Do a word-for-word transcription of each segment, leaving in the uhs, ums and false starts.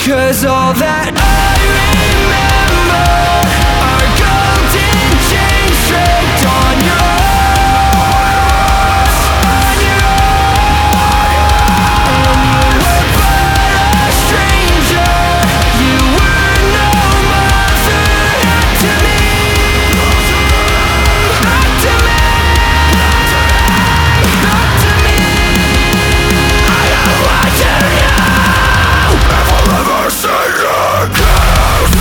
'Cause all that I remember are golden chains draped on your arms, on your arms. And you were but a stranger. You were no mother to me, not to me, not to me. I am watching you. If I'll ever see you again.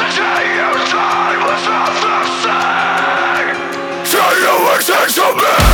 Take you into me.